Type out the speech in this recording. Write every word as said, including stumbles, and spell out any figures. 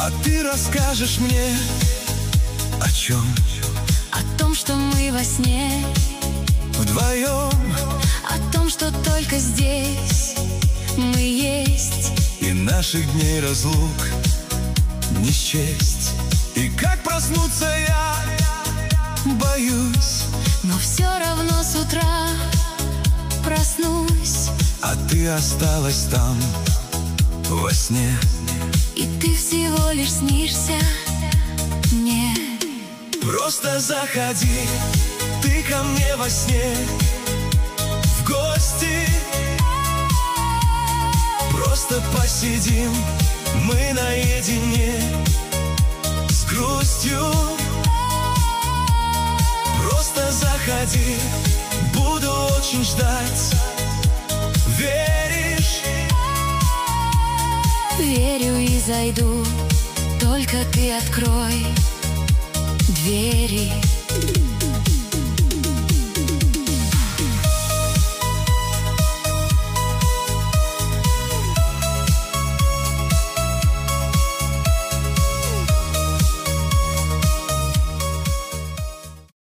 А ты расскажешь мне о чем? О том, что мы во сне Вдвоем. О том, что только здесь мы есть, И наших дней разлук не счесть. И как проснуться я боюсь, но все равно с утра проснусь. а ты осталась там во сне. И ты всего лишь снишься мне. Просто заходи ты ко мне во сне в гости. Просто посидим мы наедине с грустью. Просто заходи, буду очень ждать. Веришь? Верю и зайду, только ты открой двери.